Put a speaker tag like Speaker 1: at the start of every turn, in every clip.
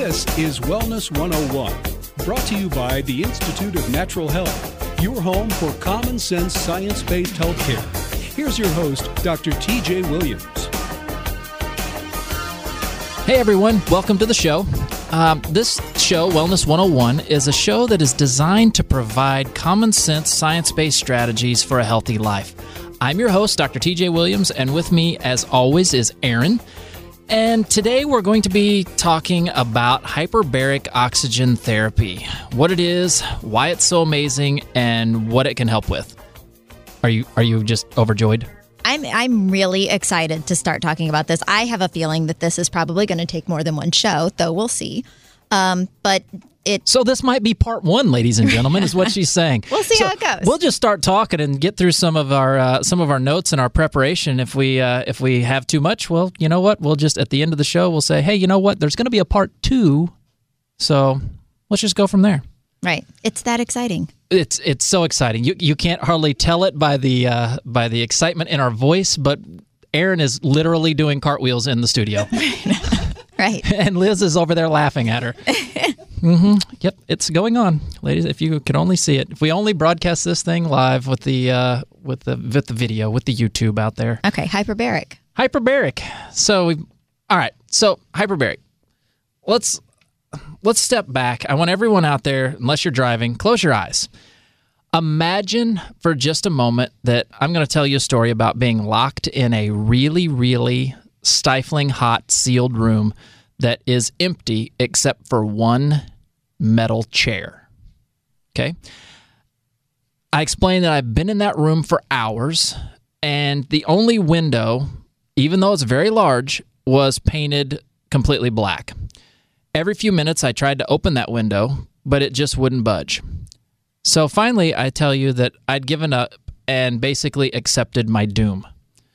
Speaker 1: This is Wellness 101, brought to you by the Institute of Natural Health, your home for common sense science-based healthcare. Here's your host, Dr. T.J. Williams.
Speaker 2: Hey everyone, welcome to the show. This show, Wellness 101, is a show that is designed to provide common sense science-based strategies for a healthy life. I'm your host, Dr. T.J. Williams, and with me, as always, is Aaron. And today we're going to be talking about hyperbaric oxygen therapy, what it is, why it's so amazing, and what it can help with. Are you just overjoyed?
Speaker 3: I'm really excited to start talking about this. I have a feeling that this is probably going to take more than one show, though we'll see.
Speaker 2: So this might be part one, ladies and gentlemen, is what she's saying.
Speaker 3: We'll see how it goes.
Speaker 2: We'll just start talking and get through some of our notes and our preparation. If we have too much, well, you know what? We'll just at the end of the show we'll say, hey, you know what? There's going to be a part two, so let's just go from there.
Speaker 3: Right. It's that exciting.
Speaker 2: It's so exciting. You can't hardly tell it by the excitement in our voice, but Aaron is literally doing cartwheels in the studio.
Speaker 3: Right.
Speaker 2: And Liz is over there laughing at her. Mm-hmm. Yep, it's going on, ladies. If you could only see it. If we only broadcast this thing live with the video, with the YouTube out there.
Speaker 3: Okay, hyperbaric.
Speaker 2: Hyperbaric. So all right. So hyperbaric. Let's step back. I want everyone out there, unless you're driving, close your eyes. Imagine for just a moment that I'm going to tell you a story about being locked in a really, really stifling hot sealed room that is empty except for one metal chair. Okay? I explained that I've been in that room for hours, and the only window, even though it's very large, was painted completely black. Every few minutes I tried to open that window, but it just wouldn't budge. So finally I tell you that I'd given up and basically accepted my doom.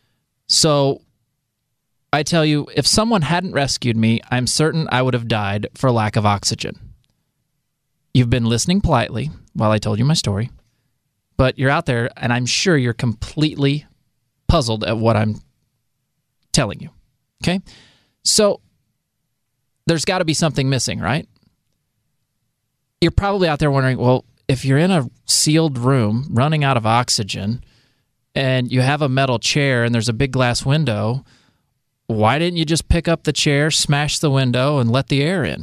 Speaker 2: So I tell you, if someone hadn't rescued me, I'm certain I would have died for lack of oxygen. You've been listening politely while I told you my story, but you're out there, and I'm sure you're completely puzzled at what I'm telling you. Okay? So there's got to be something missing, right? You're probably out there wondering, well, if you're in a sealed room running out of oxygen and you have a metal chair and there's a big glass window, why didn't you just pick up the chair, smash the window, and let the air in?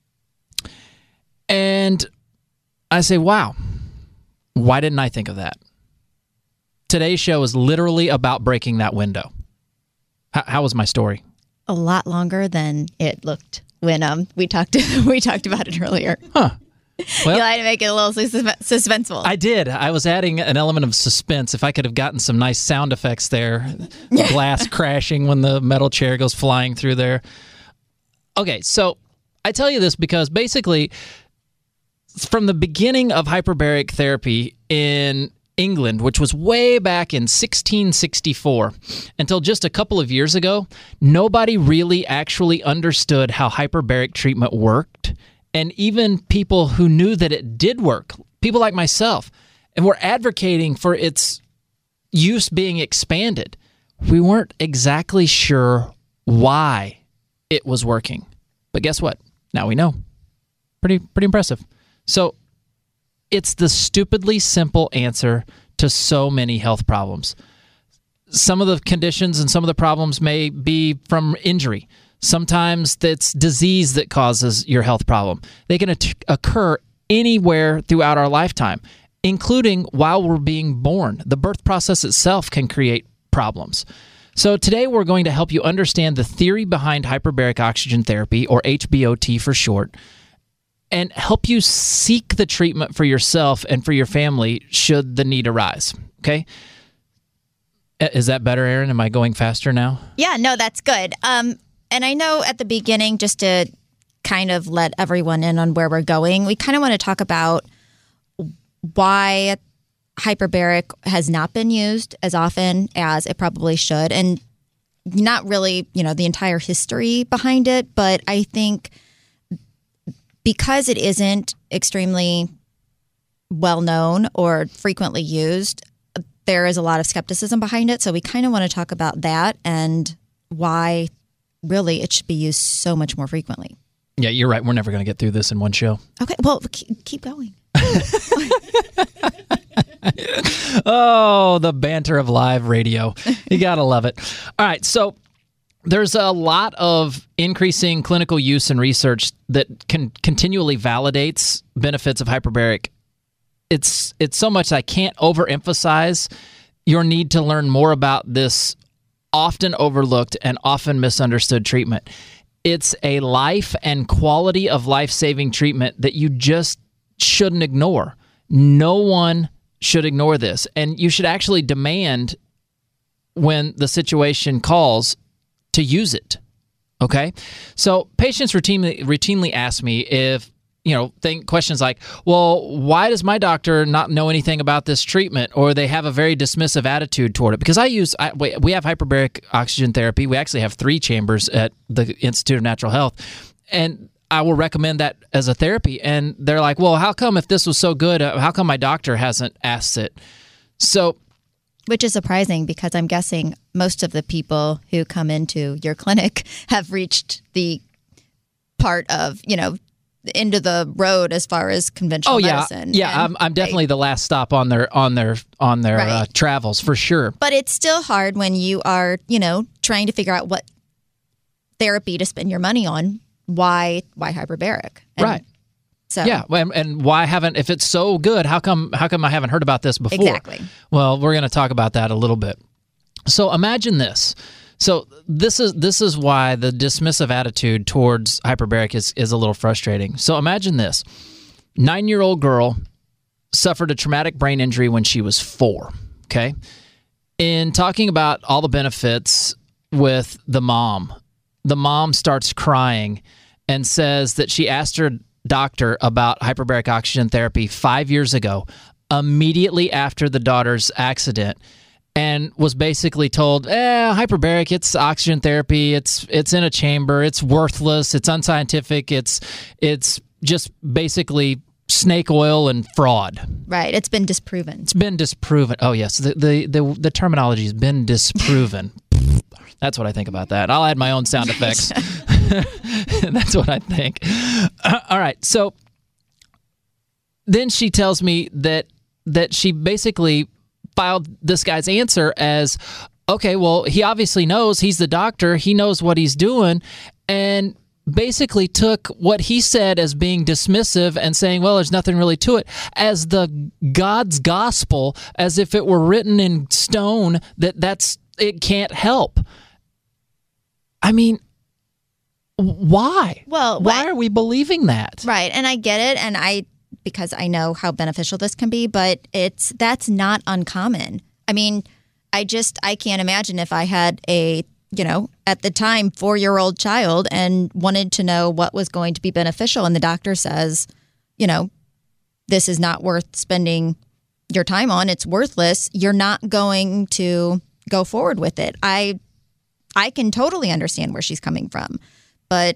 Speaker 2: And I say, wow, why didn't I think of that? Today's show is literally about breaking that window. How was my story?
Speaker 3: A lot longer than it looked when we talked about it earlier.
Speaker 2: Huh. Well,
Speaker 3: you had to make it a little suspenseful.
Speaker 2: I did. I was adding an element of suspense. If I could have gotten some nice sound effects there, glass crashing when the metal chair goes flying through there. Okay, so I tell you this because basically from the beginning of hyperbaric therapy in England, which was way back in 1664, until just a couple of years ago, nobody really actually understood how hyperbaric treatment worked. And even people who knew that it did work, people like myself, and were advocating for its use being expanded, we weren't exactly sure why it was working. But guess what? Now we know. Pretty impressive. So it's the stupidly simple answer to so many health problems. Some of the conditions and some of the problems may be from injury. Sometimes it's disease that causes your health problem. They can occur anywhere throughout our lifetime, including while we're being born. The birth process itself can create problems. So today we're going to help you understand the theory behind hyperbaric oxygen therapy, or HBOT for short, and help you seek the treatment for yourself and for your family should the need arise. Okay? Is that better, Aaron? Am I going faster now?
Speaker 3: Yeah, no, that's good. And I know at the beginning, just to kind of let everyone in on where we're going, we kind of want to talk about why hyperbaric has not been used as often as it probably should, and not really, the entire history behind it. But I think because it isn't extremely well known or frequently used, there is a lot of skepticism behind it. So we kind of want to talk about that and why really it should be used so much more frequently.
Speaker 2: Yeah, you're right. We're never going to get through this in one show.
Speaker 3: Okay, well, keep going.
Speaker 2: Oh, the banter of live radio. You got to love it. All right, so there's a lot of increasing clinical use and research that continually validates benefits of hyperbaric. It's so much I can't overemphasize your need to learn more about this often overlooked and often misunderstood treatment. It's a life and quality of life-saving treatment that you just shouldn't ignore. No one should ignore this, and you should actually demand when the situation calls to use it. Okay? So patients routinely ask me if, questions like, well, why does my doctor not know anything about this treatment? Or they have a very dismissive attitude toward it. Because we have hyperbaric oxygen therapy. We actually have 3 chambers at the Institute of Natural Health. And I will recommend that as a therapy. And they're like, well, how come if this was so good, how come my doctor hasn't asked it? So,
Speaker 3: which is surprising because I'm guessing most of the people who come into your clinic have reached the part of, the end of the road as far as conventional medicine.
Speaker 2: Yeah, I'm definitely the last stop on their right. Travels for sure.
Speaker 3: But it's still hard when you are, trying to figure out what therapy to spend your money on. Why hyperbaric? And
Speaker 2: right.
Speaker 3: So
Speaker 2: yeah, and why haven't, if it's so good, how come I haven't heard about this before?
Speaker 3: Exactly.
Speaker 2: Well, we're going to talk about that a little bit. So imagine this. So this is why the dismissive attitude towards hyperbaric is a little frustrating. So imagine this. 9-year-old girl suffered a traumatic brain injury when she was 4, okay? In talking about all the benefits with the mom starts crying and says that she asked her doctor about hyperbaric oxygen therapy 5 years ago, immediately after the daughter's accident, and was basically told, hyperbaric, it's oxygen therapy, it's in a chamber, it's worthless, it's unscientific, it's just basically snake oil and fraud.
Speaker 3: Right, it's been disproven.
Speaker 2: It's been disproven. Oh yes, the terminology has been disproven. That's what I think about that. I'll add my own sound effects. That's what I think. All right, so then she tells me that she basically filed this guy's answer as, okay, well, he obviously knows, he's the doctor, he knows what he's doing, and basically took what he said as being dismissive and saying, well, there's nothing really to it, as the God's gospel, as if it were written in stone that it can't help. I mean, why?
Speaker 3: Well,
Speaker 2: why are we believing that?
Speaker 3: Right, and I get it, and because I know how beneficial this can be, but that's not uncommon. I mean, I can't imagine if I had a, at the time 4-year-old child and wanted to know what was going to be beneficial, and the doctor says, this is not worth spending your time on, it's worthless, you're not going to go forward with it. I can totally understand where she's coming from, but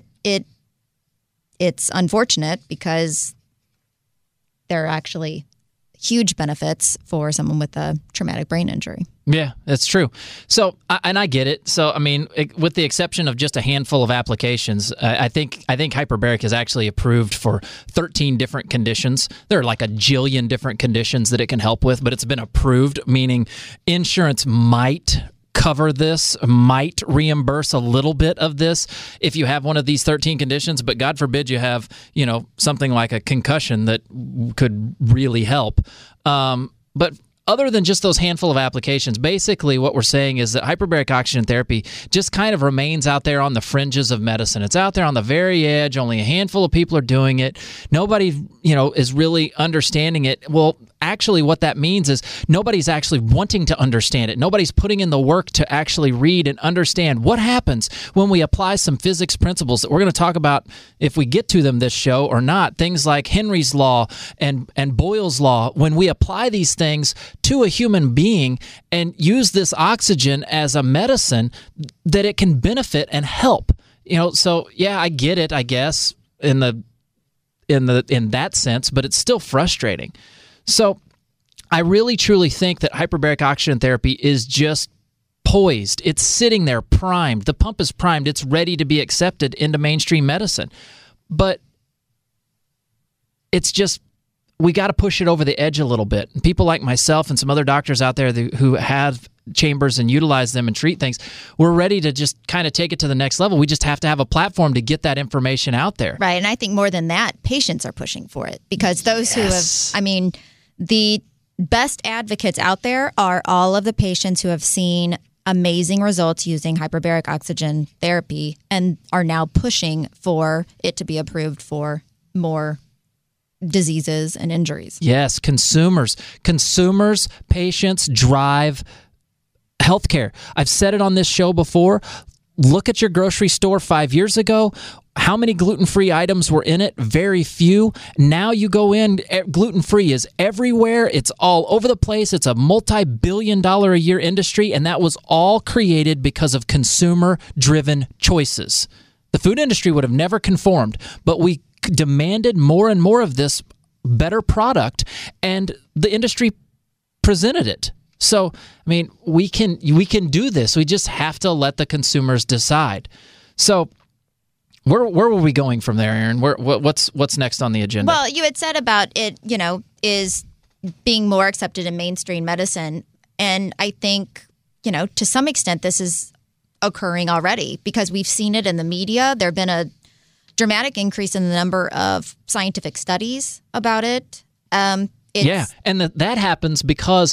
Speaker 3: it's unfortunate because there are actually huge benefits for someone with a traumatic brain injury.
Speaker 2: Yeah, that's true. So, and I get it. So, I mean, with the exception of just a handful of applications, I think hyperbaric is actually approved for 13 different conditions. There are like a jillion different conditions that it can help with, but it's been approved, meaning insurance might cover this, might reimburse a little bit of this if you have one of these 13 conditions, but God forbid you have, something like a concussion that could really help. But other than just those handful of applications, basically what we're saying is that hyperbaric oxygen therapy just kind of remains out there on the fringes of medicine. It's out there on the very edge. Only a handful of people are doing it. Nobody, is really understanding it. Well, actually what that means is nobody's actually wanting to understand it. Nobody's putting in the work to actually read and understand what happens when we apply some physics principles that we're going to talk about if we get to them this show or not. Things like Henry's law and Boyle's law. When we apply these things to a human being and use this oxygen as a medicine, that it can benefit and help. So yeah, I get it, I guess, in that sense, but it's still frustrating. So I really truly think that hyperbaric oxygen therapy is just poised. It's sitting there primed. The pump is primed. It's ready to be accepted into mainstream medicine. But it's just, we got to push it over the edge a little bit. People like myself and some other doctors out there who have chambers and utilize them and treat things, we're ready to just kind of take it to the next level. We just have to have a platform to get that information out there.
Speaker 3: Right. And I think more than that, patients are pushing for it, because those who have, the best advocates out there are all of the patients who have seen amazing results using hyperbaric oxygen therapy and are now pushing for it to be approved for more diseases and injuries.
Speaker 2: Yes, consumers, patients drive healthcare. I've said it on this show before. Look at your grocery store 5 years ago. How many gluten-free items were in it? Very few. Now you go in, gluten-free is everywhere. It's all over the place. It's a multi-billion-dollar-a-year industry, and that was all created because of consumer-driven choices. The food industry would have never conformed, but we demanded more and more of this better product, and the industry presented it. So, we can do this. We just have to let the consumers decide. So, where were we going from there, Erin? What's next on the agenda?
Speaker 3: Well, you had said about it, is being more accepted in mainstream medicine, and I think, to some extent, this is occurring already because we've seen it in the media. There've been a dramatic increase in the number of scientific studies about it. And that happens because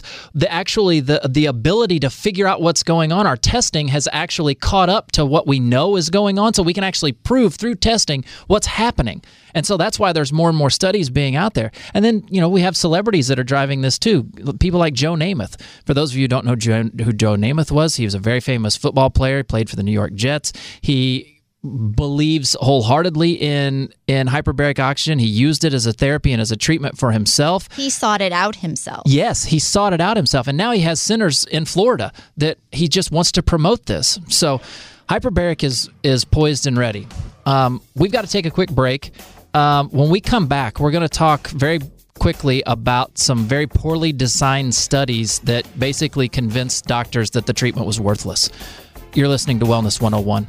Speaker 2: the ability to figure out what's going on, our testing has actually caught up to what we know is going on, so we can actually prove through testing what's happening. And so that's why there's more and more studies being out there. And then, we have celebrities that are driving this too. People like Joe Namath. For those of you who don't know who Joe Namath was, he was a very famous football player. He played for the New York Jets. He believes wholeheartedly in hyperbaric oxygen. He used it as a therapy and as a treatment for himself.
Speaker 3: He sought it out himself.
Speaker 2: Yes, he sought it out himself. And now he has centers in Florida that he just wants to promote this. So hyperbaric is poised and ready. We've got to take a quick break. When we come back, we're going to talk very quickly about some very poorly designed studies that basically convinced doctors that the treatment was worthless. You're listening to Wellness 101.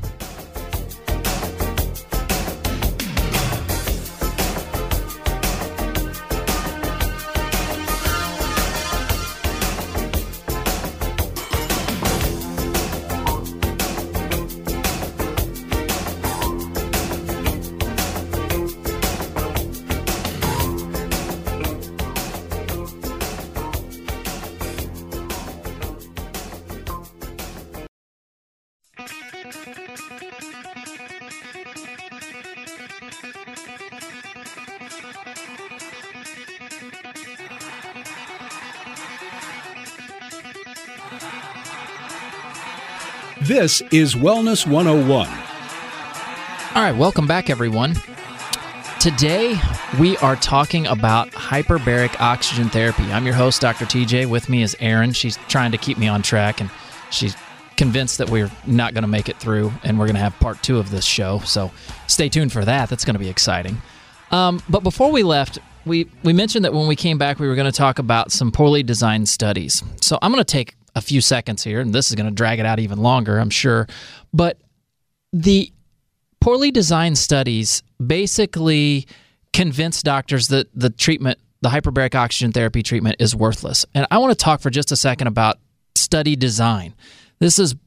Speaker 1: This is Wellness 101.
Speaker 2: All right, welcome back, everyone. Today, we are talking about hyperbaric oxygen therapy. I'm your host, Dr. TJ. With me is Erin. She's trying to keep me on track, and she's convinced that we're not going to make it through, and we're going to have part 2 of this show. So stay tuned for that. That's going to be exciting. But before we left, we mentioned that when we came back, we were going to talk about some poorly designed studies. So I'm going to take a few seconds here, and this is going to drag it out even longer, I'm sure. But the poorly designed studies basically convince doctors that the treatment, the hyperbaric oxygen therapy treatment, is worthless. And I want to talk for just a second about study design. This is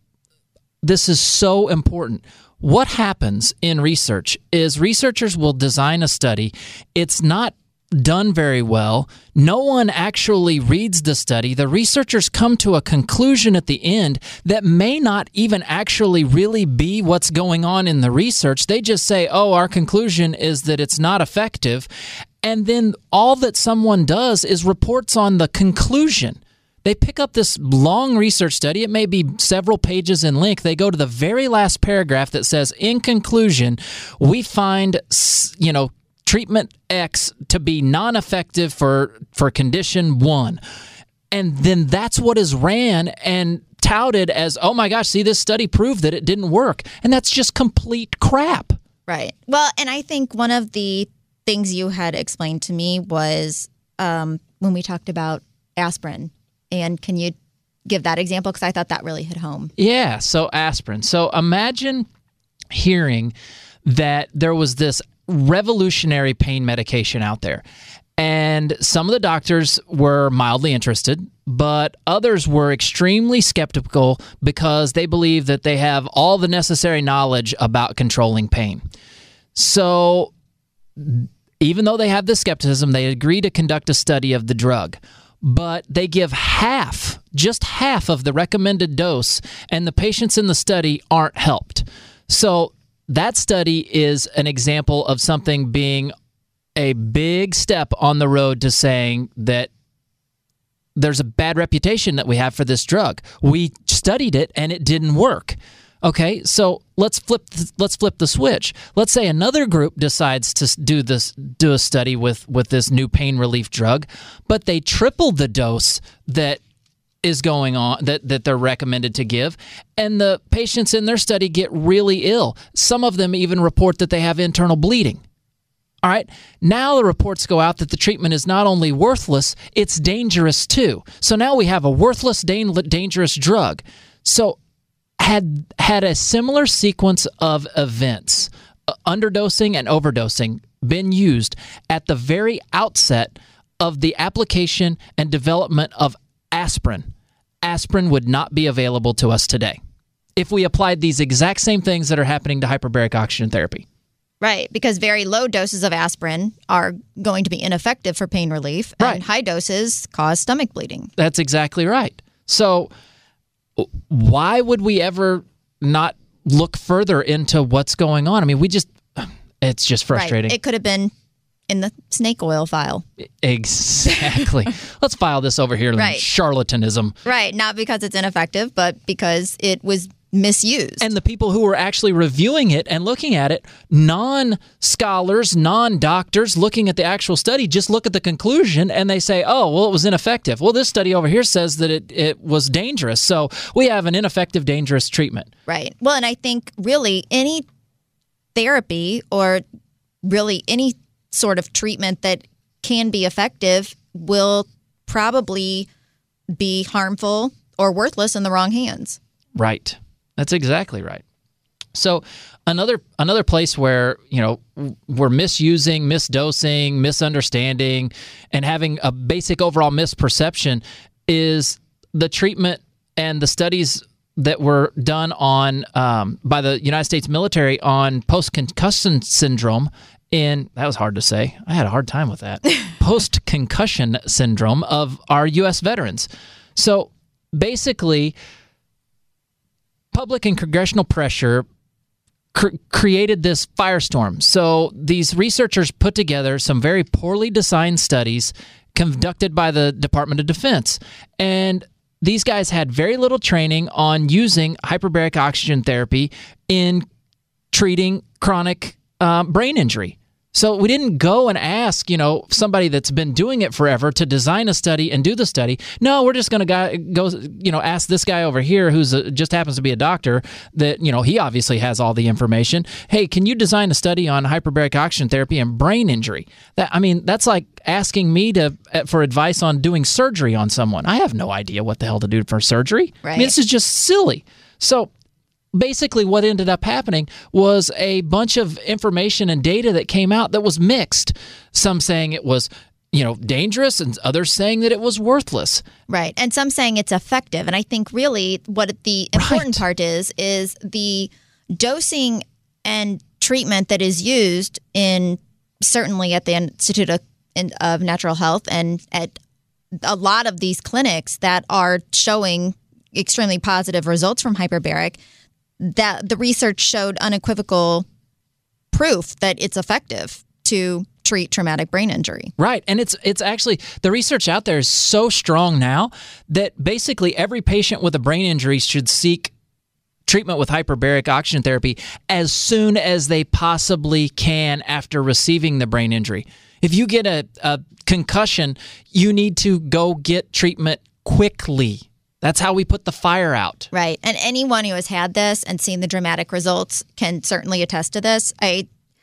Speaker 2: so important. What happens in research is researchers will design a study. It's not done very well. No one actually reads the study. The researchers come to a conclusion at the end that may not even actually really be what's going on in the research. They just say, our conclusion is that it's not effective. And then all that someone does is reports on the conclusion. They pick up this long research study. It may be several pages in length. They go to the very last paragraph that says, in conclusion, we find, treatment X to be non-effective for condition 1. And then that's what is ran and touted as, oh my gosh, see, this study proved that it didn't work. And that's just complete crap.
Speaker 3: Right. Well, and I think one of the things you had explained to me was when we talked about aspirin. And can you give that example? Because I thought that really hit home.
Speaker 2: Yeah, so aspirin. So imagine hearing that there was this revolutionary pain medication out there. And some of the doctors were mildly interested, but others were extremely skeptical because they believe that they have all the necessary knowledge about controlling pain. So even though they have this skepticism, they agree to conduct a study of the drug. But they give just half of the recommended dose, and the patients in the study aren't helped. So that study is an example of something being a big step on the road to saying that there's a bad reputation that we have for this drug. We studied it and it didn't work. Okay, so let's flip the switch. Let's say another group decides to do a study with this new pain relief drug, but they tripled the dose that is going on that they're recommended to give, and the patients in their study get really ill. Some of them even report that they have internal bleeding. All right, now the reports go out that the treatment is not only worthless, it's dangerous too. So now we have a worthless, dangerous drug. So had a similar sequence of events, underdosing and overdosing, been used at the very outset of the application and development of aspirin, aspirin would not be available to us today if we applied these exact same things that are happening to hyperbaric oxygen therapy.
Speaker 3: Right, because very low doses of aspirin are going to be ineffective for pain relief, and high doses cause stomach bleeding.
Speaker 2: That's exactly right. So why would we ever not look further into what's going on? I mean, it's just frustrating.
Speaker 3: Right. It could have been in the snake oil file.
Speaker 2: Exactly. Let's file this over here. Right. Charlatanism.
Speaker 3: Right. Not because it's ineffective, but because it was misused.
Speaker 2: And the people who were actually reviewing it and looking at it, non-scholars, non-doctors looking at the actual study, just look at the conclusion and they say, oh, well, it was ineffective. Well, this study over here says that it was dangerous. So we have an ineffective, dangerous treatment.
Speaker 3: Right. Well, and I think really any therapy or really any sort of treatment that can be effective will probably be harmful or worthless in the wrong hands.
Speaker 2: Right. That's exactly right. So another place where, we're misusing, misdosing, misunderstanding, and having a basic overall misperception is the treatment and the studies that were done on by the United States military on post-concussion syndrome that was hard to say. I had a hard time with that. Post-concussion syndrome of our U.S. veterans. So basically, public and congressional pressure created this firestorm. So these researchers put together some very poorly designed studies conducted by the Department of Defense. And these guys had very little training on using hyperbaric oxygen therapy in treating chronic brain injury. So we didn't go and ask, somebody that's been doing it forever to design a study and do the study. No, we're just going to go, ask this guy over here who's just happens to be a doctor that, he obviously has all the information. Hey, can you design a study on hyperbaric oxygen therapy and brain injury? That's like asking me for advice on doing surgery on someone. I have no idea what the hell to do for surgery.
Speaker 3: Right.
Speaker 2: This is just silly. So basically what ended up happening was a bunch of information and data that came out that was mixed. Some saying it was, dangerous, and others saying that it was worthless.
Speaker 3: Right. And some saying it's effective. And I think really what the important part is the dosing and treatment that is used certainly at the Institute of Natural Health and at a lot of these clinics that are showing extremely positive results from hyperbaric, that the research showed unequivocal proof that it's effective to treat traumatic brain injury.
Speaker 2: Right. And it's actually, the research out there is so strong now that basically every patient with a brain injury should seek treatment with hyperbaric oxygen therapy as soon as they possibly can after receiving the brain injury. If you get a concussion, you need to go get treatment quickly. That's how we put the fire out.
Speaker 3: Right. And anyone who has had this and seen the dramatic results can certainly attest to this. I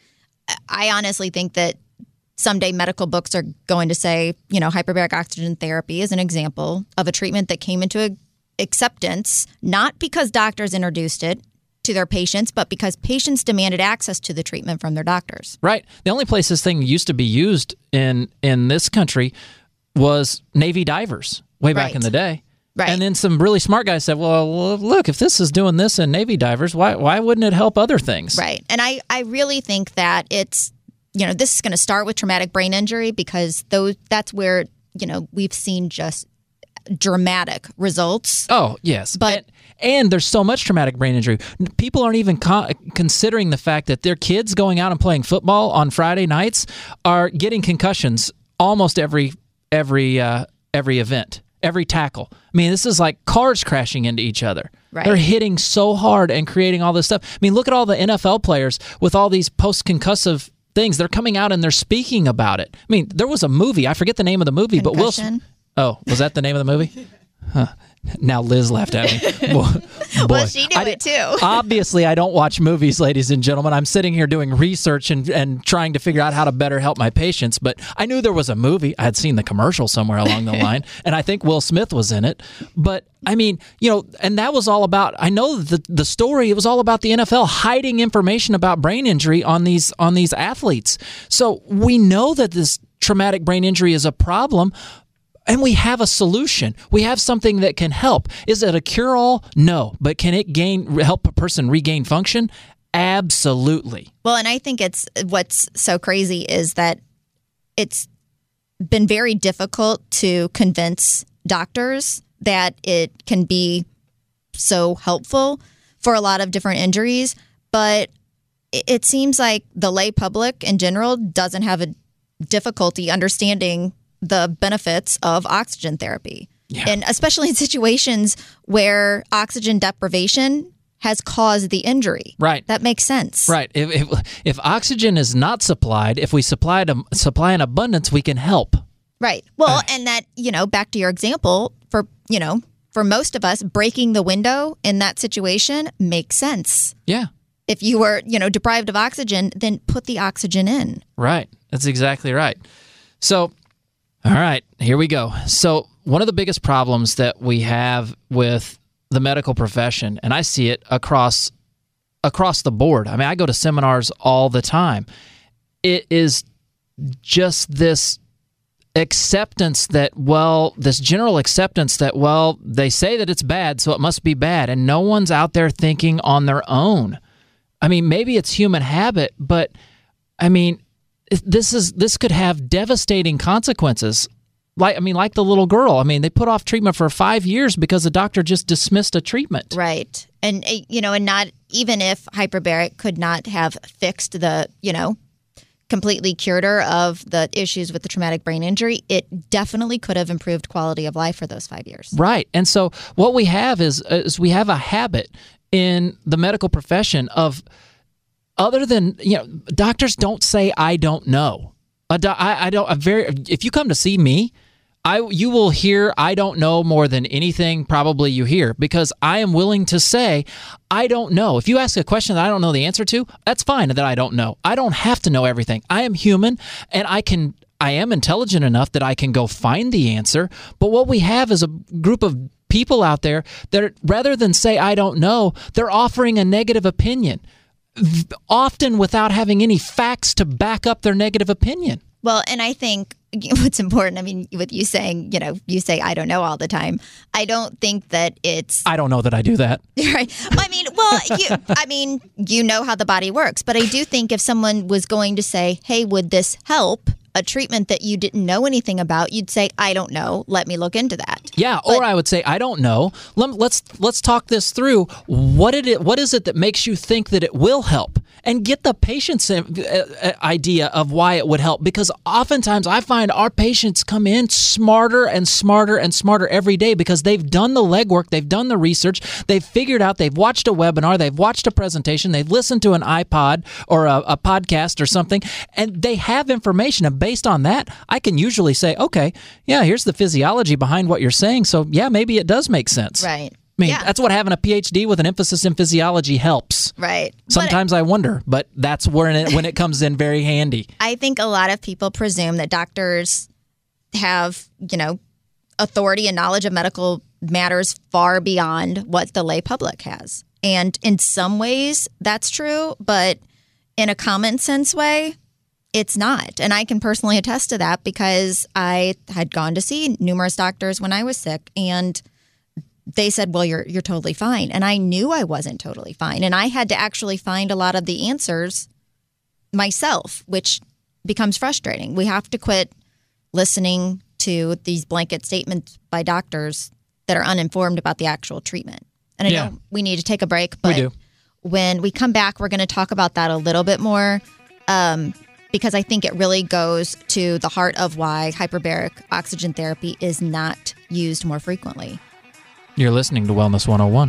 Speaker 3: honestly think that someday medical books are going to say, hyperbaric oxygen therapy is an example of a treatment that came into acceptance, not because doctors introduced it to their patients, but because patients demanded access to the treatment from their doctors.
Speaker 2: Right. The only place this thing used to be used in this country was Navy divers way back in the day.
Speaker 3: Right.
Speaker 2: And then some really smart guys said, well, look, if this is doing this in Navy divers, why wouldn't it help other things?
Speaker 3: Right. And I really think that it's, this is going to start with traumatic brain injury because that's where, we've seen just dramatic results.
Speaker 2: Oh, yes.
Speaker 3: But
Speaker 2: and there's so much traumatic brain injury. People aren't even considering the fact that their kids going out and playing football on Friday nights are getting concussions almost every event, every tackle. I mean, this is like cars crashing into each other.
Speaker 3: Right.
Speaker 2: They're hitting so hard and creating all this stuff. I mean, look at all the NFL players with all these post-concussive things. They're coming out and they're speaking about it. I mean, there was a movie. I forget the name of the movie, but
Speaker 3: Concussion.
Speaker 2: Oh, was that the name of the movie? Huh. Now Liz laughed at me. Boy,
Speaker 3: well, she knew it too.
Speaker 2: Obviously, I don't watch movies, ladies and gentlemen. I'm sitting here doing research and trying to figure out how to better help my patients. But I knew there was a movie. I had seen the commercial somewhere along the line, and I think Will Smith was in it. But I mean, and that was all about. I know the story. It was all about the NFL hiding information about brain injury on these athletes. So we know that this traumatic brain injury is a problem. And we have a solution. We have something that can help. Is it a cure-all? No. But can it help a person regain function? Absolutely.
Speaker 3: Well, and I think what's so crazy is that it's been very difficult to convince doctors that it can be so helpful for a lot of different injuries. But it seems like the lay public in general doesn't have a difficulty understanding the benefits of oxygen therapy. Yeah. And especially in situations where oxygen deprivation has caused the injury.
Speaker 2: Right.
Speaker 3: That makes sense.
Speaker 2: Right. If oxygen is not supplied, if we supply in abundance, we can help.
Speaker 3: Right. Well, and that, back to your example, for most of us, breaking the window in that situation makes sense.
Speaker 2: Yeah.
Speaker 3: If you were, deprived of oxygen, then put the oxygen in.
Speaker 2: Right. That's exactly right. So, all right, here we go. So one of the biggest problems that we have with the medical profession, and I see it across the board. I mean, I go to seminars all the time. It is just this acceptance that, this general acceptance that, they say that it's bad, so it must be bad, and no one's out there thinking on their own. I mean, maybe it's human habit, but I mean, this could have devastating consequences. Like the little girl. I mean, they put off treatment for 5 years because the doctor just dismissed a treatment.
Speaker 3: Right. And, and not even if hyperbaric could not have fixed the, completely cured her of the issues with the traumatic brain injury, it definitely could have improved quality of life for those 5 years.
Speaker 2: Right. And so what we have is we have a habit in the medical profession of, other than, doctors don't say, I don't know. If you come to see me, you will hear, I don't know more than anything probably you hear, because I am willing to say, I don't know. If you ask a question that I don't know the answer to, that's fine that I don't know. I don't have to know everything. I am human, and I am intelligent enough that I can go find the answer. But what we have is a group of people out there that rather than say, I don't know, they're offering a negative opinion, often without having any facts to back up their negative opinion.
Speaker 3: Well, and I think what's important, I mean, with you saying, you say, I don't know all the time. I don't think that it's...
Speaker 2: I don't know that I do that.
Speaker 3: Right. I mean, you know how the body works. But I do think if someone was going to say, hey, would this help? A treatment that you didn't know anything about, you'd say, I don't know. Let me look into that.
Speaker 2: Yeah, or I would say, I don't know. Let's talk this through. What is it that makes you think that it will help? And get the patient's idea of why it would help. Because oftentimes I find our patients come in smarter and smarter and smarter every day because they've done the legwork, they've done the research, they've figured out, they've watched a webinar, they've watched a presentation, they've listened to an iPod or a podcast or something, and they have information. And based on that, I can usually say, okay, yeah, here's the physiology behind what you're saying. So yeah, maybe it does make sense.
Speaker 3: Right.
Speaker 2: I mean, that's what having a PhD with an emphasis in physiology helps.
Speaker 3: Right.
Speaker 2: Sometimes I wonder, but that's when it comes in very handy.
Speaker 3: I think a lot of people presume that doctors have, authority and knowledge of medical matters far beyond what the lay public has. And in some ways, that's true. But in a common sense way, it's not. And I can personally attest to that because I had gone to see numerous doctors when I was sick. And they said, well, you're totally fine. And I knew I wasn't totally fine. And I had to actually find a lot of the answers myself, which becomes frustrating. We have to quit listening to these blanket statements by doctors that are uninformed about the actual treatment. And I know we need to take a break, but when we come back, we're going to talk about that a little bit more because I think it really goes to the heart of why hyperbaric oxygen therapy is not used more frequently.
Speaker 2: You're listening to Wellness 101.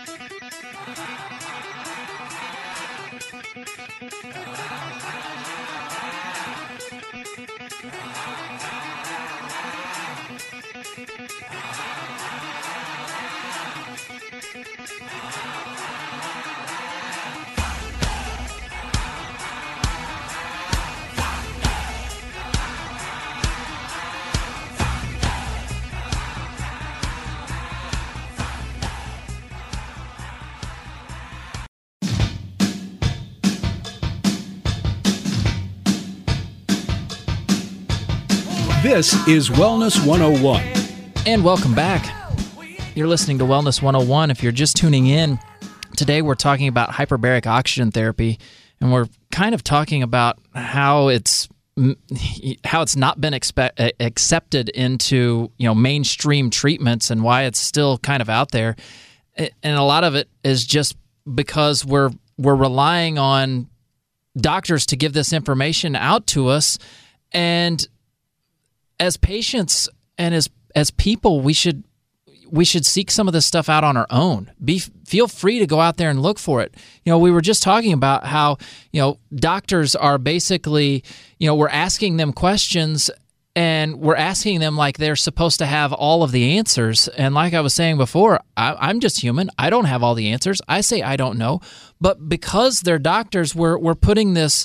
Speaker 1: This is Wellness 101.
Speaker 2: And welcome back. You're listening to Wellness 101. If you're just tuning in, today we're talking about hyperbaric oxygen therapy, and we're kind of talking about how it's not been accepted into mainstream treatments and why it's still kind of out there. And a lot of it is just because we're relying on doctors to give this information out to us, and as patients and as people, we should seek some of this stuff out on our own. Feel free to go out there and look for it. We were just talking about how doctors are basically we're asking them questions and we're asking them like they're supposed to have all of the answers. And like I was saying before, I'm just human. I don't have all the answers. I say I don't know, but because they're doctors, we're putting this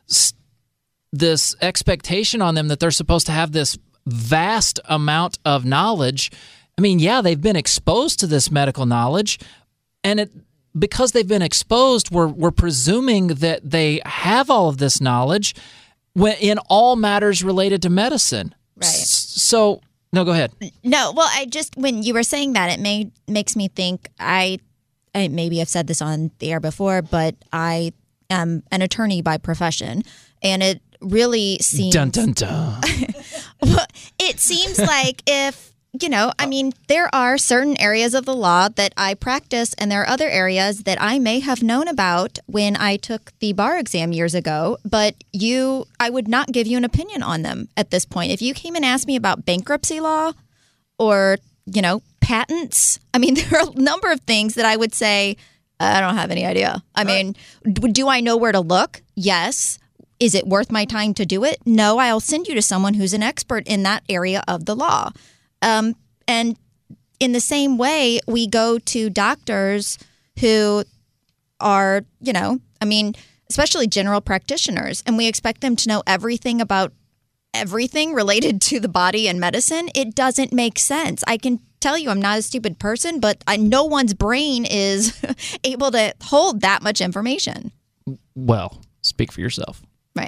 Speaker 2: expectation on them that they're supposed to have this vast amount of knowledge. I mean, they've been exposed to this medical knowledge, and because they've been exposed, we're presuming that they have all of this knowledge in all matters related to medicine.
Speaker 3: Right.
Speaker 2: So, no, go ahead.
Speaker 3: No, well, when you were saying that, it makes me think, I maybe I've said this on the air before, but I am an attorney by profession, and it really seems...
Speaker 2: Dun, dun, dun.
Speaker 3: Well, it seems like there are certain areas of the law that I practice, and there are other areas that I may have known about when I took the bar exam years ago, but I would not give you an opinion on them at this point. If you came and asked me about bankruptcy law or, patents, there are a number of things that I would say, I don't have any idea. Do I know where to look? Yes. Is it worth my time to do it? No, I'll send you to someone who's an expert in that area of the law. And in the same way, we go to doctors who are, especially general practitioners, and we expect them to know everything about everything related to the body and medicine. It doesn't make sense. I can tell you I'm not a stupid person, but no one's brain is able to hold that much information.
Speaker 2: Well, speak for yourself.
Speaker 3: Right.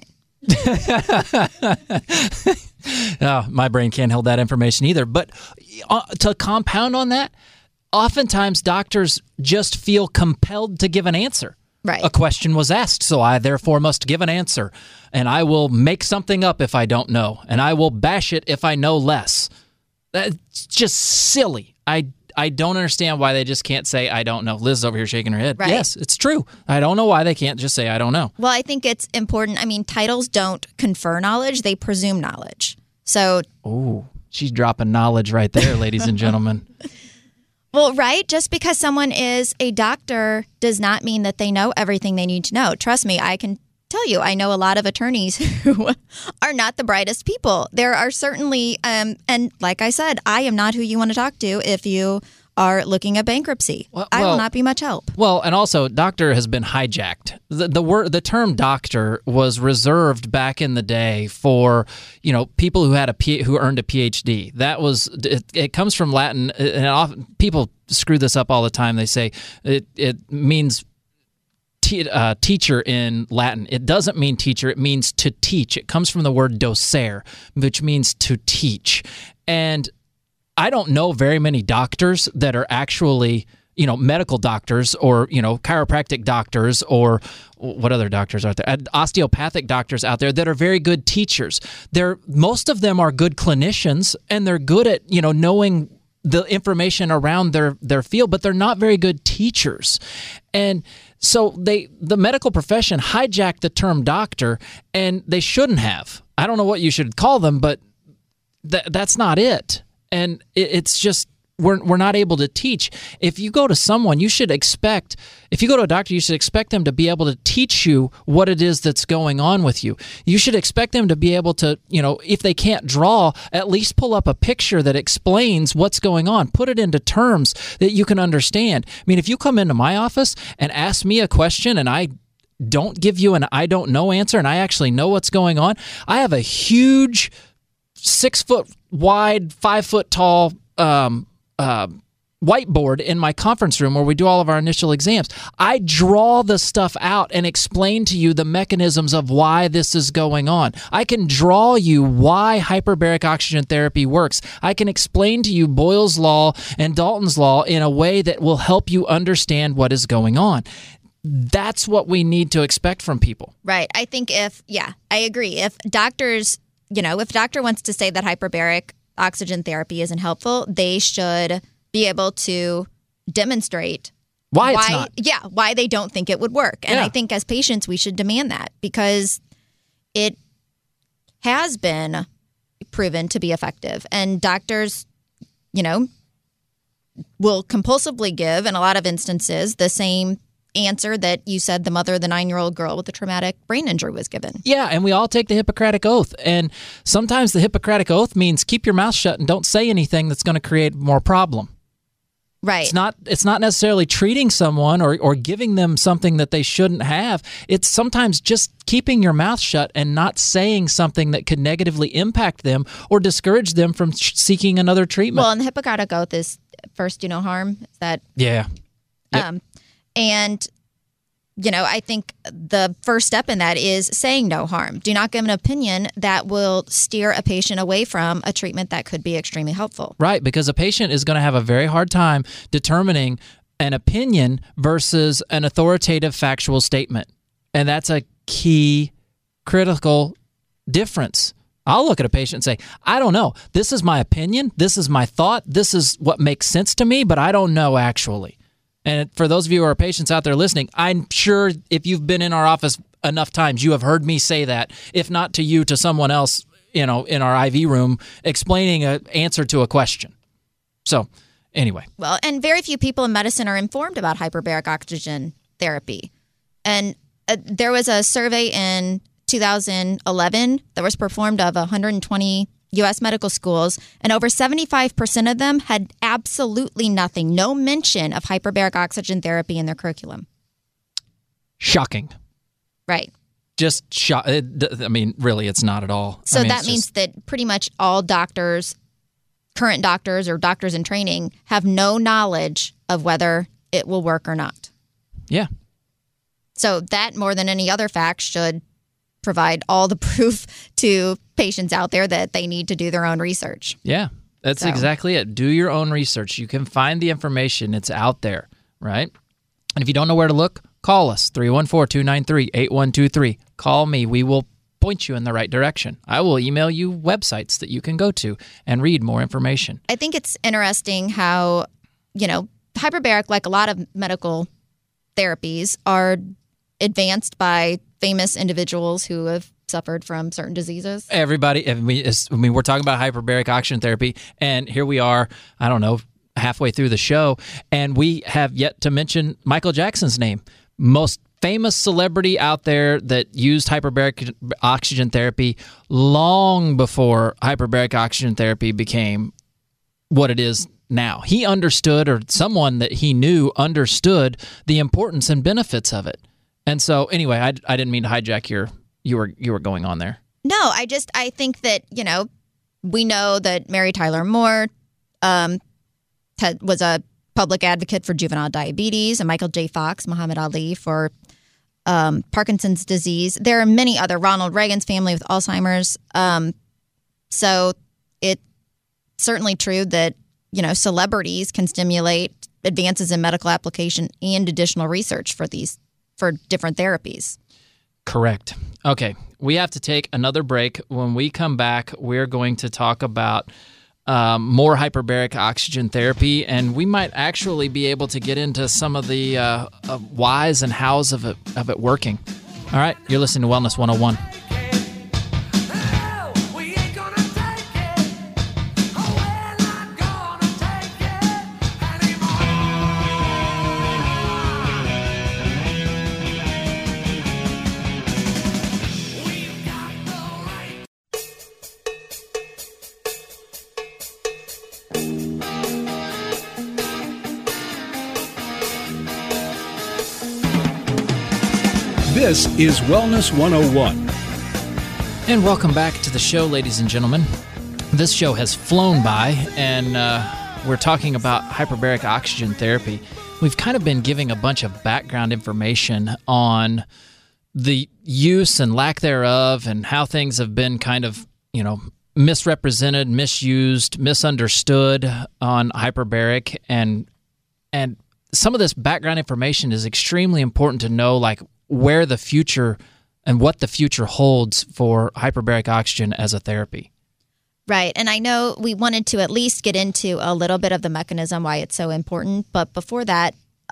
Speaker 2: Oh, my brain can't hold that information either. But to compound on that, oftentimes doctors just feel compelled to give an answer.
Speaker 3: Right.
Speaker 2: A question was asked, so I therefore must give an answer. And I will make something up if I don't know. And I will bash it if I know less. That's just silly. I don't understand why they just can't say, I don't know. Liz is over here shaking her head.
Speaker 3: Right.
Speaker 2: Yes, it's true. I don't know why they can't just say, I don't know.
Speaker 3: Well, I think it's important. Titles don't confer knowledge. They presume knowledge. So,
Speaker 2: oh, she's dropping knowledge right there, ladies and gentlemen.
Speaker 3: Well, right. Just because someone is a doctor does not mean that they know everything they need to know. Trust me, I can tell you, I know a lot of attorneys who are not the brightest people. There are certainly, and like I said, I am not who you want to talk to if you are looking at bankruptcy. I will not be much help.
Speaker 2: Well, and also, doctor has been hijacked. The term doctor was reserved back in the day for people who who earned a PhD. That was it comes from Latin, and often people screw this up all the time. They say it means teacher in Latin. It doesn't mean teacher. It means to teach. It comes from the word docere, which means to teach. And I don't know very many doctors that are actually, medical doctors or, chiropractic doctors or what other doctors are there? Osteopathic doctors out there that are very good teachers. Most of them are good clinicians, and they're good at, knowing the information around their field, but they're not very good teachers. And so the medical profession hijacked the term doctor, and they shouldn't have. I don't know what you should call them, but that's not it. And it's just we're not able to teach. If you go to someone, if you go to a doctor, you should expect them to be able to teach you what it is that's going on with you. You should expect them to be able to, if they can't draw, at least pull up a picture that explains what's going on. Put it into terms that you can understand. I mean, if you come into my office and ask me a question and I don't give you an I don't know answer and I actually know what's going on, I have a huge 6 foot wide, 5 foot tall whiteboard in my conference room where we do all of our initial exams. I draw the stuff out and explain to you the mechanisms of why this is going on. I can draw you why hyperbaric oxygen therapy works. I can explain to you Boyle's Law and Dalton's Law in a way that will help you understand what is going on. That's what we need to expect from people.
Speaker 3: Right. I think I agree. If doctors... if a doctor wants to say that hyperbaric oxygen therapy isn't helpful, they should be able to demonstrate
Speaker 2: why it's not.
Speaker 3: Yeah, why they don't think it would work. And I think as patients, we should demand that because it has been proven to be effective. And doctors, will compulsively give, in a lot of instances, the same answer that you said the mother of the 9-year-old girl with a traumatic brain injury was given. Yeah,
Speaker 2: and we all take the Hippocratic Oath. And sometimes the Hippocratic Oath means keep your mouth shut and don't say anything that's going to create more problem.
Speaker 3: Right.
Speaker 2: It's not necessarily treating someone or giving them something that they shouldn't have. It's sometimes just keeping your mouth shut and not saying something that could negatively impact them or discourage them from seeking another treatment.
Speaker 3: Well, and the Hippocratic Oath is first do no harm. Is that?
Speaker 2: Yeah. Yep.
Speaker 3: And, I think the first step in that is saying no harm. Do not give an opinion that will steer a patient away from a treatment that could be extremely helpful.
Speaker 2: Right, because a patient is going to have a very hard time determining an opinion versus an authoritative factual statement. And that's a key, critical difference. I'll look at a patient and say, I don't know. This is my opinion. This is my thought. This is what makes sense to me, but I don't know actually. And for those of you who are patients out there listening, I'm sure if you've been in our office enough times, you have heard me say that, if not to you, to someone else, in our IV room, explaining an answer to a question. So, anyway.
Speaker 3: Well, and very few people in medicine are informed about hyperbaric oxygen therapy. And there was a survey in 2011 that was performed of 120 U.S. medical schools, and over 75% of them had absolutely nothing, no mention of hyperbaric oxygen therapy in their curriculum.
Speaker 2: Shocking.
Speaker 3: Right.
Speaker 2: Just really, it's not at all.
Speaker 3: So that means that pretty much all doctors, current doctors or doctors in training, have no knowledge of whether it will work or not.
Speaker 2: Yeah.
Speaker 3: So that, more than any other fact, should provide all the proof to patients out there that they need to do their own research.
Speaker 2: Yeah, that's exactly it. Do your own research. You can find the information. It's out there, right? And if you don't know where to look, call us, 314-293-8123. Call me. We will point you in the right direction. I will email you websites that you can go to and read more information.
Speaker 3: I think it's interesting how, hyperbaric, like a lot of medical therapies, are advanced by famous individuals who have suffered from certain diseases.
Speaker 2: Everybody, we're talking about hyperbaric oxygen therapy, and here we are, I don't know, halfway through the show, and we have yet to mention Michael Jackson's name. Most famous celebrity out there that used hyperbaric oxygen therapy long before hyperbaric oxygen therapy became what it is now. He understood, or someone that he knew understood the importance and benefits of it. And so, anyway, I didn't mean to hijack you were going on there.
Speaker 3: No, I think that, we know that Mary Tyler Moore was a public advocate for juvenile diabetes, and Michael J. Fox, Muhammad Ali for Parkinson's disease. There are many other, Ronald Reagan's family with Alzheimer's. So it's certainly true that, celebrities can stimulate advances in medical application and additional research for different therapies.
Speaker 2: Correct. Okay, we have to take another break. When we come back, we're going to talk about more hyperbaric oxygen therapy, and we might actually be able to get into some of the whys and hows of it working. All right, you're listening to Wellness 101.
Speaker 1: This is Wellness 101.
Speaker 2: And welcome back to the show, ladies and gentlemen. This show has flown by, and we're talking about hyperbaric oxygen therapy. We've kind of been giving a bunch of background information on the use and lack thereof, and how things have been kind of, misrepresented, misused, misunderstood on hyperbaric. And some of this background information is extremely important to know, like where the future and what the future holds for hyperbaric oxygen as a therapy.
Speaker 3: Right. And I know we wanted to at least get into a little bit of the mechanism, why it's so important. But before that,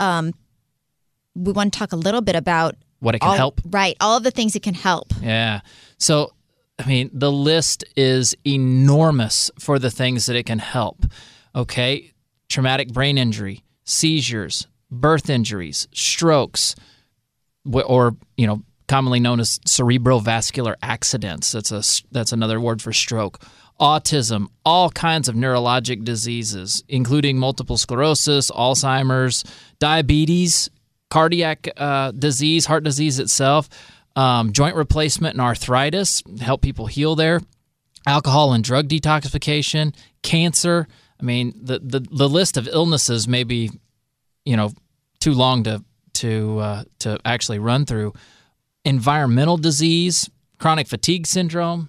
Speaker 3: we want to talk a little bit about
Speaker 2: what it can help.
Speaker 3: Right. All of the things it can help.
Speaker 2: Yeah. So, the list is enormous for the things that it can help. Okay. Traumatic brain injury, seizures, birth injuries, strokes, or, commonly known as cerebrovascular accidents. That's another word for stroke. Autism, all kinds of neurologic diseases, including multiple sclerosis, Alzheimer's, diabetes, cardiac disease, heart disease itself, joint replacement and arthritis, help people heal there, alcohol and drug detoxification, cancer. The list of illnesses may be, too long to actually run through. Environmental disease, chronic fatigue syndrome.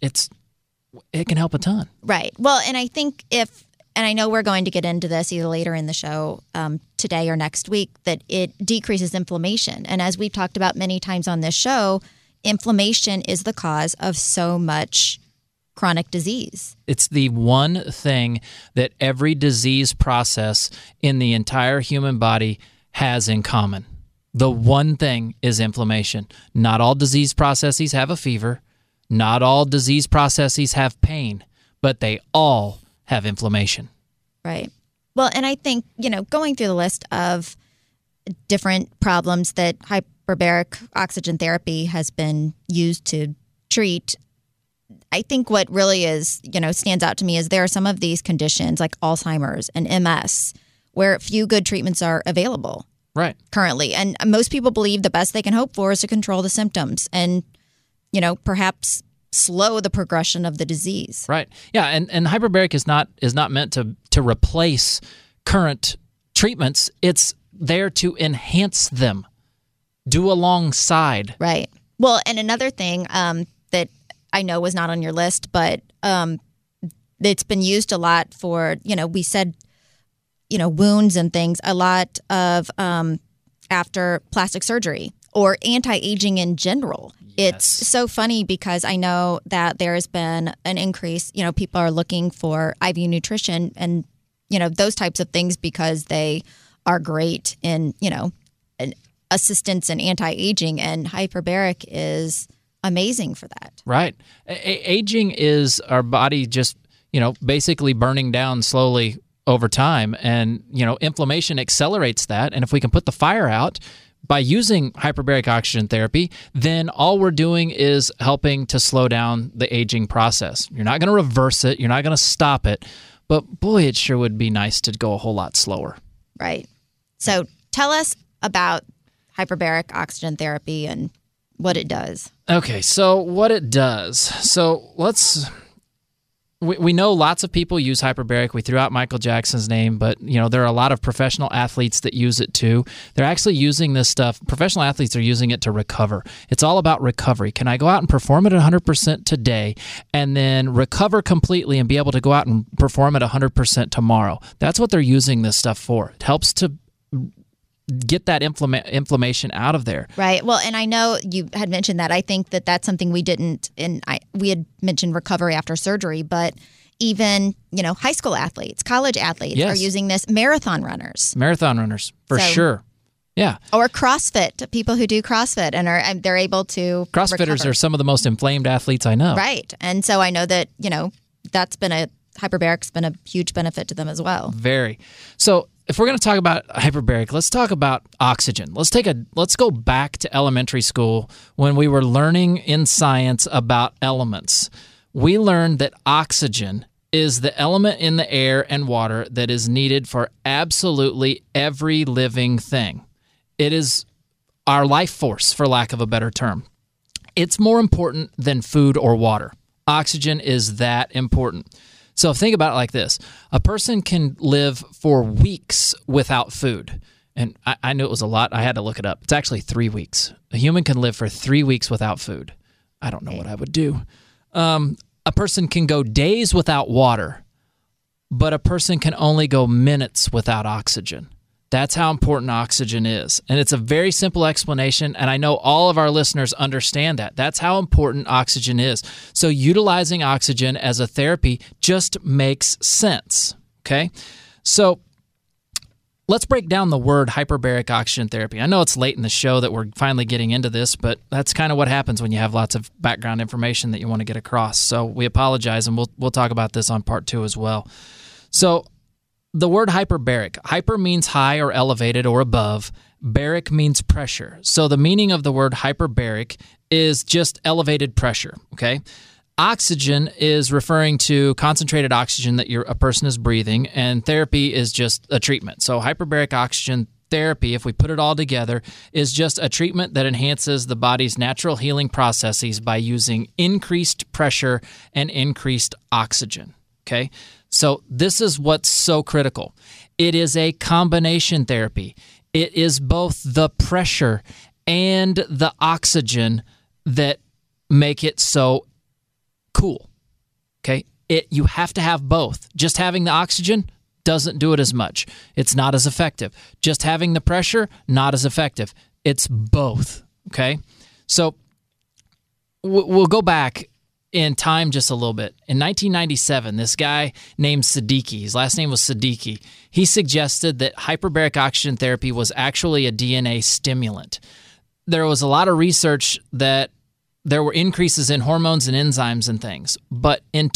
Speaker 2: It can help a ton.
Speaker 3: Right. Well, and I think and I know we're going to get into this either later in the show today or next week, that it decreases inflammation. And as we've talked about many times on this show, inflammation is the cause of so much chronic disease.
Speaker 2: It's the one thing that every disease process in the entire human body has in common. The one thing is inflammation. Not all disease processes have a fever. Not all disease processes have pain, but they all have inflammation.
Speaker 3: Right. Well, and I think, going through the list of different problems that hyperbaric oxygen therapy has been used to treat, I think what really is, stands out to me is there are some of these conditions like Alzheimer's and MS where few good treatments are available.
Speaker 2: Right.
Speaker 3: Currently. And most people believe the best they can hope for is to control the symptoms and, perhaps slow the progression of the disease.
Speaker 2: Right. Yeah. And hyperbaric is not meant to replace current treatments. It's there to enhance them, do alongside.
Speaker 3: Right. Well, and another thing that I know was not on your list, but it's been used a lot for, we said, wounds and things, a lot of after plastic surgery or anti-aging in general.
Speaker 2: Yes.
Speaker 3: It's so funny because I know that there has been an increase, people are looking for IV nutrition and, those types of things because they are great in, an assistance in anti-aging, and hyperbaric is amazing for that.
Speaker 2: Right. Aging is our body just, basically burning down slowly over time, and inflammation accelerates that. And if we can put the fire out by using hyperbaric oxygen therapy, then all we're doing is helping to slow down the aging process. You're not going to reverse it, you're not going to stop it, but boy, it sure would be nice to go a whole lot slower.
Speaker 3: Right. So tell us about hyperbaric oxygen therapy and what it does.
Speaker 2: Okay, so what it does. So we know lots of people use hyperbaric. We threw out Michael Jackson's name, but there are a lot of professional athletes that use it too. They're actually using this stuff. Professional athletes are using it to recover. It's all about recovery. Can I go out and perform at 100% today and then recover completely and be able to go out and perform at 100% tomorrow? That's what they're using this stuff for. It helps to get that inflammation out of there.
Speaker 3: Right. Well, and I know you had mentioned that. I think that that's something we didn't, we had mentioned recovery after surgery, but even, high school athletes, college athletes are using this, marathon runners.
Speaker 2: Marathon runners, for sure. Yeah.
Speaker 3: Or CrossFit, people who do CrossFit and they're able to
Speaker 2: CrossFitters
Speaker 3: recover.
Speaker 2: Are some of the most inflamed athletes I know.
Speaker 3: Right. And so I know that, that's been hyperbaric's been a huge benefit to them as well.
Speaker 2: Very. So if we're going to talk about hyperbaric, let's talk about oxygen. Let's go back to elementary school when we were learning in science about elements. We learned that oxygen is the element in the air and water that is needed for absolutely every living thing. It is our life force, for lack of a better term. It's more important than food or water. Oxygen is that important. So think about it like this. A person can live for weeks without food. And I knew it was a lot. I had to look it up. It's actually 3 weeks. A human can live for 3 weeks without food. I don't know what I would do. A person can go days without water, but a person can only go minutes without oxygen. That's how important oxygen is. And it's a very simple explanation, and I know all of our listeners understand that. That's how important oxygen is. So utilizing oxygen as a therapy just makes sense, okay? So let's break down the word hyperbaric oxygen therapy. I know it's late in the show that we're finally getting into this, but that's kind of what happens when you have lots of background information that you want to get across. So we apologize, and we'll talk about this on part 2 as well. So the word hyperbaric. Hyper means high or elevated or above. Baric means pressure. So the meaning of the word hyperbaric is just elevated pressure, okay? Oxygen is referring to concentrated oxygen that a person is breathing, and therapy is just a treatment. So hyperbaric oxygen therapy, if we put it all together, is just a treatment that enhances the body's natural healing processes by using increased pressure and increased oxygen, okay? So this is what's so critical. It is a combination therapy. It is both the pressure and the oxygen that make it so cool. Okay? You have to have both. Just having the oxygen doesn't do it as much. It's not as effective. Just having the pressure, not as effective. It's both. Okay? So we'll go back in time just a little bit. In 1997, this guy named Siddiqui, his last name was Siddiqui, he suggested that hyperbaric oxygen therapy was actually a DNA stimulant. There was a lot of research that there were increases in hormones and enzymes and things. But in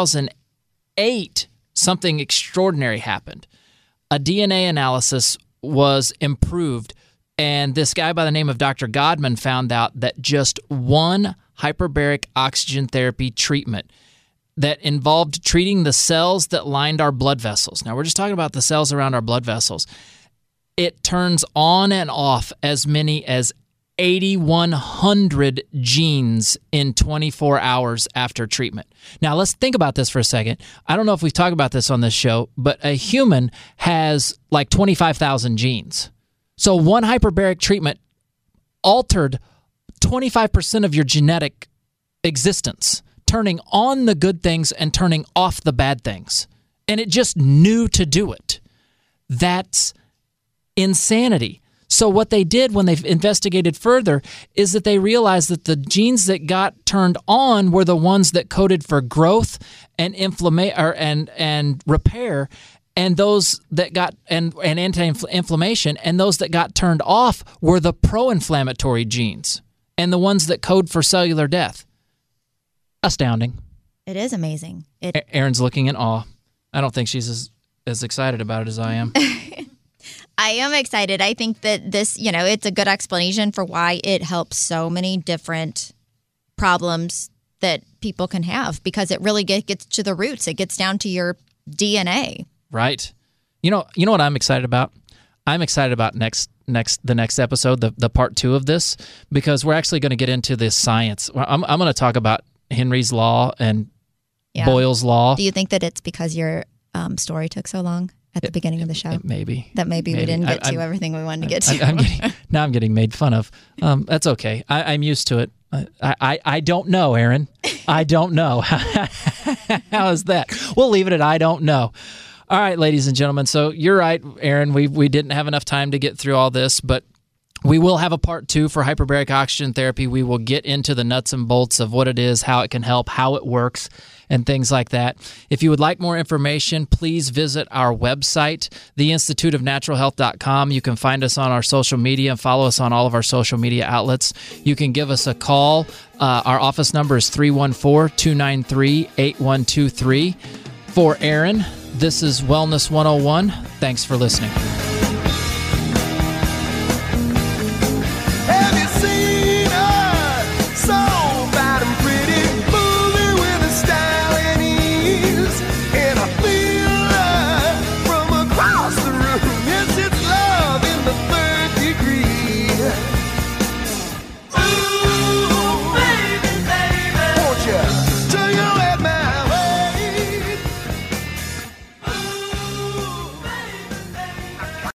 Speaker 2: 2008, something extraordinary happened. A DNA analysis was improved, and this guy by the name of Dr. Godman found out that just one hyperbaric oxygen therapy treatment that involved treating the cells that lined our blood vessels. Now, we're just talking about the cells around our blood vessels. It turns on and off as many as 8,100 genes in 24 hours after treatment. Now, let's think about this for a second. I don't know if we've talked about this on this show, but a human has like 25,000 genes. So one hyperbaric treatment altered 25% of your genetic existence, turning on the good things and turning off the bad things. And it just knew to do it. That's insanity. So what they did when they investigated further is that they realized that the genes that got turned on were the ones that coded for growth and and repair, and those that got and anti-inflammation, and those that got turned off were the pro-inflammatory genes and the ones that code for cellular death. Astounding.
Speaker 3: It is amazing.
Speaker 2: Erin's looking in awe. I don't think she's as excited about it as I am.
Speaker 3: I am excited. I think that this, it's a good explanation for why it helps so many different problems that people can have, because it really gets to the roots. It gets down to your DNA.
Speaker 2: Right. You know what I'm excited about? I'm excited about the next episode, the part 2 of this, because we're actually going to get into this science. I'm going to talk about Henry's Law and Boyle's Law.
Speaker 3: Do you think that it's because your story took so long at the beginning of the show?
Speaker 2: Maybe.
Speaker 3: That maybe we didn't get to everything we wanted to get to.
Speaker 2: I'm getting made fun of. That's okay. I'm used to it. I don't know, Aaron. I don't know. How is that? We'll leave it at I don't know. All right, ladies and gentlemen. So you're right, Aaron. We didn't have enough time to get through all this, but we will have a part 2 for hyperbaric oxygen therapy. We will get into the nuts and bolts of what it is, how it can help, how it works, and things like that. If you would like more information, please visit our website, theinstituteofnaturalhealth.com. You can find us on our social media and follow us on all of our social media outlets. You can give us a call. Our office number is 314-293-8123. For Aaron, this is Wellness 101. Thanks for listening.